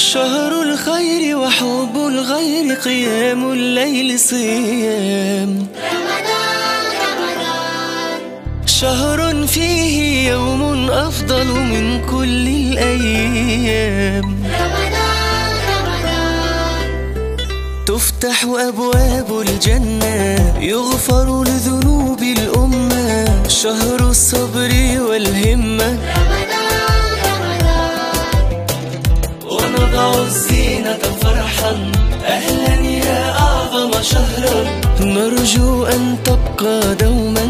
شهر الخير وحب الغير، قيام الليل صيام رمضان. شهر فيه يوم أفضل من كل الأيام تفتح أبواب الجنة، يغفر لذنوب الأمة. شهر الصبر والهمة ونضع الزينة فرحا، أهلا يا أعظم شهرا، نرجو أن تبقى دوما.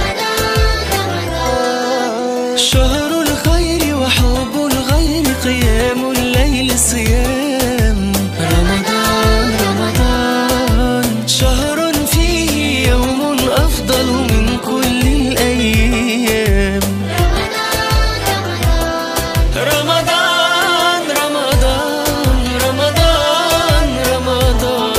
شهر الخير وحب الغير، قيام الليل صيام رمضان رمضان. شهر فيه يوم أفضل من كل الأيام رمضان رمضان رمضان رمضان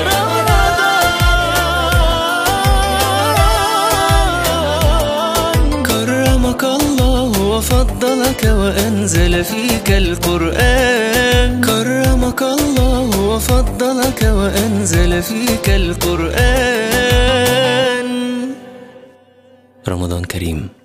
رمضان. كرمك الله وفضلك وأنزل فيك القرآن. كرمك الله وفضلك وأنزل فيك القرآن. رمضان كريم.